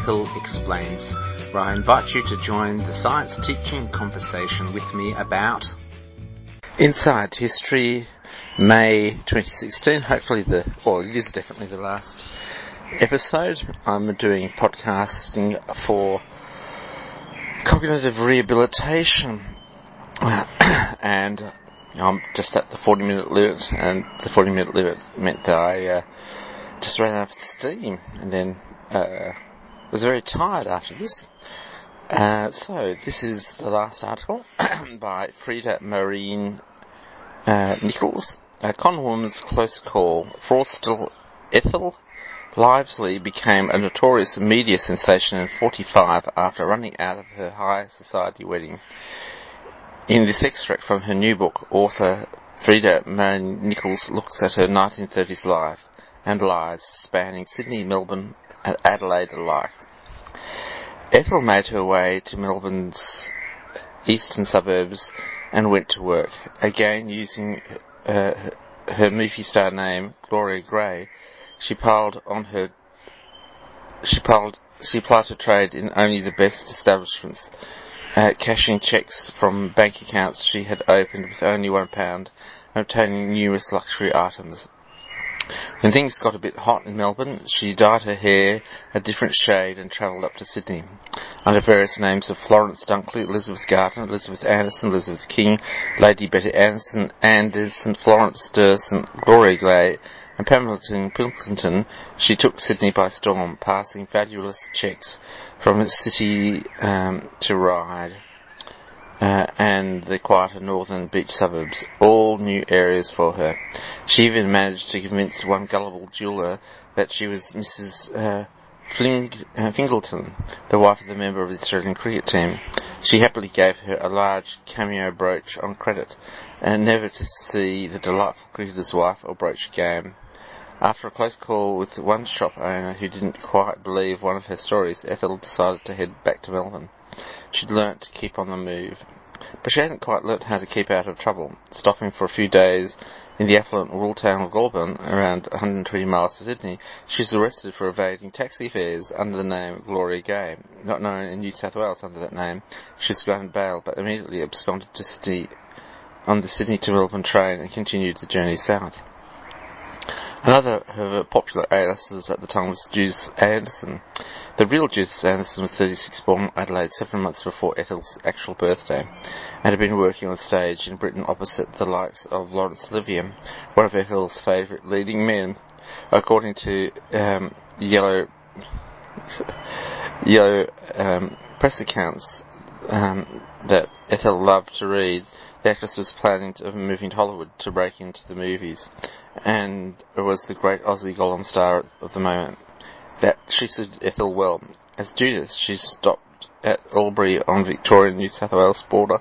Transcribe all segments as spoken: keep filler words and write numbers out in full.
Ethel Explains, where I invite you to join the science teaching conversation with me about Inside History, May twenty sixteen. Hopefully the, well, it is definitely the last episode. I'm doing podcasting for cognitive rehabilitation, and I'm just at the forty minute limit, and the forty minute limit meant that I uh, just ran out of steam, and then uh, was very tired after this. Uh, so this is the last article by Frida Maureen uh, Nichols. A conwoman's close call. Fraudster Ethel Livesey became a notorious media sensation in forty-five after running out of her high society wedding. In this extract from her new book, author Frida Maureen Nichols looks at her nineteen thirties life and lies spanning Sydney, Melbourne and Adelaide alike. Ethel made her way to Melbourne's eastern suburbs and went to work. Again, using uh, her movie star name, Gloria Gray, she piled on her, she piled, she plied her trade in only the best establishments, uh, cashing cheques from bank accounts she had opened with only one pound, and obtaining numerous luxury items. When things got a bit hot in Melbourne, she dyed her hair a different shade and travelled up to Sydney. Under various names of Florence Dunkley, Elizabeth Gardner, Elizabeth Anderson, Elizabeth King, Lady Betty Anderson, Anderson, Florence Sturson, Gloria Gray, and Pamela Pilkington, she took Sydney by storm, passing valueless cheques from the city um, to Ryde uh, and the quieter northern beach suburbs, all new areas for her. She even managed to convince one gullible jeweller that she was Missus Uh, Fling, uh, Fingleton, the wife of the member of the Australian cricket team. She happily gave her a large cameo brooch on credit, and never to see the delightful cricketer's wife or brooch again. After a close call with one shop owner who didn't quite believe one of her stories, Ethel decided to head back to Melbourne. She'd learnt to keep on the move. But she hadn't quite learnt how to keep out of trouble. Stopping for a few days in the affluent rural town of Goulburn, around one hundred twenty miles from Sydney, she was arrested for evading taxi fares under the name Gloria Gray. Not known in New South Wales under that name, she was granted bail, but immediately absconded to Sydney on the Sydney to Melbourne train and continued the journey south. Another of her popular aliases at the time was Judith Anderson. The real Judith Anderson was thirty-six, born in Adelaide seven months before Ethel's actual birthday, and had been working on stage in Britain opposite the likes of Laurence Olivier, one of Ethel's favourite leading men. According to um, yellow yellow um, press accounts um, that Ethel loved to read, the actress was planning to moving to Hollywood to break into the movies, and was the great Aussie Golan star of the moment. That she suited Ethel well. As Judith, she stopped at Albury on Victorian New South Wales border.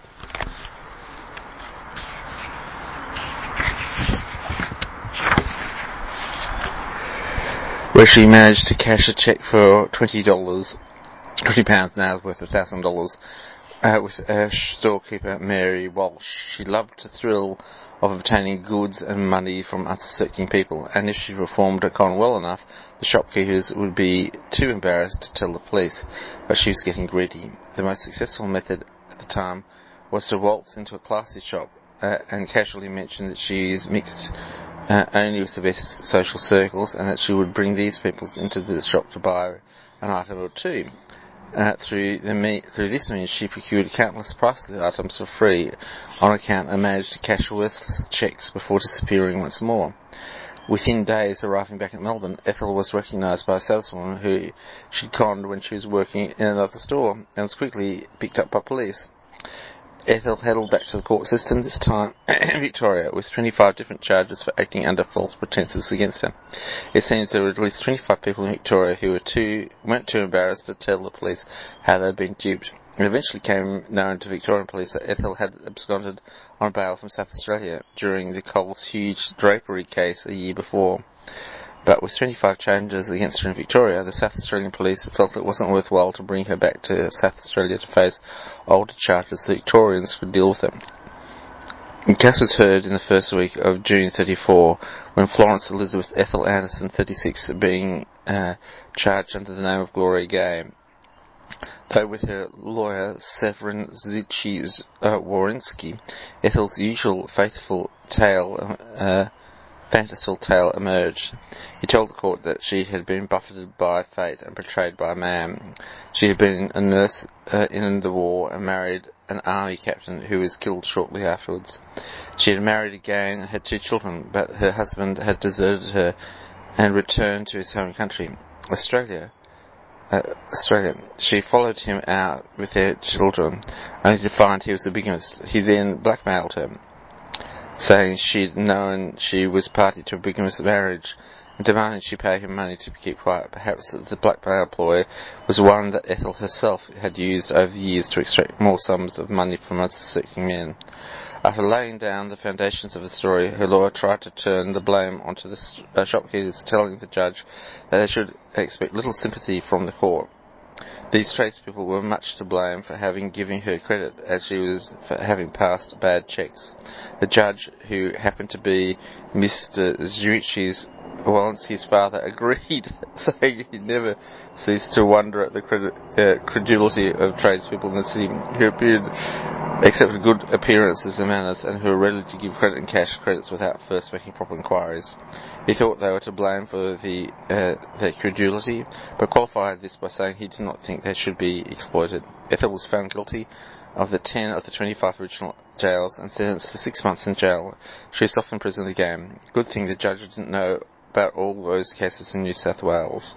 Where she managed to cash a cheque for twenty dollars, twenty pounds now worth a thousand dollars, uh, with her storekeeper Mary Walsh. She loved the thrill of obtaining goods and money from unsuspecting people, and if she performed a con well enough, the shopkeepers would be too embarrassed to tell the police, but she was getting greedy. The most successful method at the time was to waltz into a classy shop uh, and casually mention that she is mixed uh, only with the best social circles, and that she would bring these people into the shop to buy an item or two. Uh, through the me- through this means, she procured countless priceless items for free on account and managed to cash worthless cheques before disappearing once more. Within days arriving back at Melbourne, Ethel was recognised by a saleswoman who she'd conned when she was working in another store, and was quickly picked up by police. Ethel headed back to the court system, this time in Victoria, with twenty-five different charges for acting under false pretences against her. It seems there were at least twenty-five people in Victoria who were too, weren't too embarrassed to tell the police how they'd been duped. It eventually came known to Victorian police that Ethel had absconded on bail from South Australia during the Coles huge drapery case a year before. But with twenty-five charges against her in Victoria, the South Australian police felt it wasn't worthwhile to bring her back to South Australia to face older charges. The Victorians could deal with them. The case was heard in the first week of June thirty-four, when Florence Elizabeth Ethel Anderson, thirty-six, being uh, charged under the name of Gloria Gay. Though with her lawyer Severin Zichy uh, Wawrinski, Ethel's usual faithful tale, uh, fantastical tale emerged. He told the court that she had been buffeted by fate and betrayed by a man. She had been a nurse uh, in the war and married an army captain who was killed shortly afterwards. She had married again and had two children, but her husband had deserted her and returned to his home country, Australia. Uh, Australia. She followed him out with their children, only to find he was a bigamist. He then blackmailed her, saying she'd known she was party to a bigamist marriage, and demanding she pay him money to keep quiet. Perhaps the blackmail ploy was one that Ethel herself had used over the years to extract more sums of money from unsuspecting men. After laying down the foundations of the story, her lawyer tried to turn the blame onto the uh, shopkeepers, telling the judge that they should expect little sympathy from the court. These tradespeople were much to blame for having given her credit, as she was for having passed bad cheques. The judge, who happened to be Mister Zurich's Wawrinski's father, agreed, saying he never ceased to wonder at the credit, uh, credulity of tradespeople in the city, who appeared accepted good appearances and manners, and who were ready to give credit in cash credits without first making proper inquiries. He thought they were to blame for the uh, their credulity, but qualified this by saying he did not think they should be exploited. Ethel was found guilty of the ten of the twenty-five original jails and sentenced to six months in jail. She was off in prison again. Good thing the judge didn't know about all those cases in New South Wales.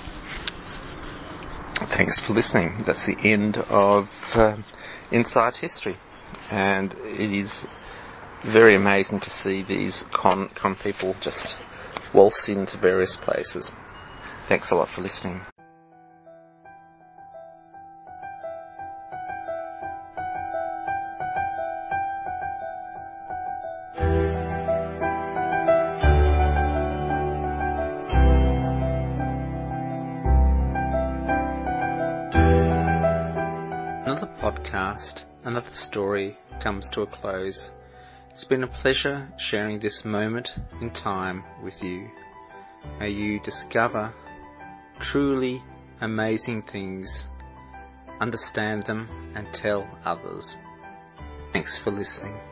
Thanks for listening. That's the end of uh, Inside History, and it is very amazing to see these con, con people just waltz into various places. Thanks a lot for listening. Another podcast, another story comes to a close. It's been a pleasure sharing this moment in time with you. May you discover truly amazing things, understand them, and tell others. Thanks for listening.